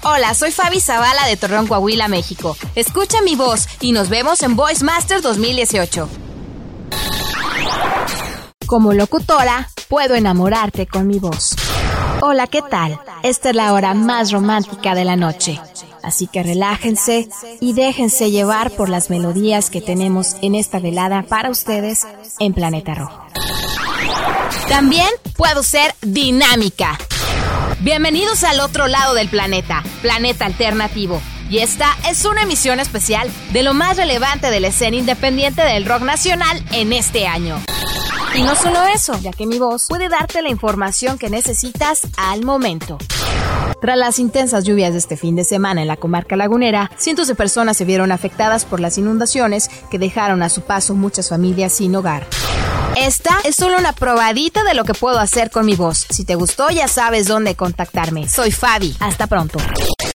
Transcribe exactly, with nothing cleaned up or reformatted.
Hola, soy Fabi Zavala de Torreón, Coahuila, México. Escucha mi voz y nos vemos en Voice Master dos mil dieciocho. Como locutora, puedo enamorarte con mi voz. Hola, ¿qué tal? Esta es la hora más romántica de la noche. Así que relájense y déjense llevar por las melodías que tenemos en esta velada para ustedes en Planeta Rojo. También puedo ser dinámica. Bienvenidos al otro lado del planeta, Planeta Alternativo. Y esta es una emisión especial de lo más relevante de la escena independiente del rock nacional en este año. Y no solo eso, ya que mi voz puede darte la información que necesitas al momento. Tras las intensas lluvias de este fin de semana en la comarca lagunera, cientos de personas se vieron afectadas por las inundaciones que dejaron a su paso muchas familias sin hogar. Esta es solo una probadita de lo que puedo hacer con mi voz. Si te gustó, ya sabes dónde contactarme. Soy Fabi. Hasta pronto.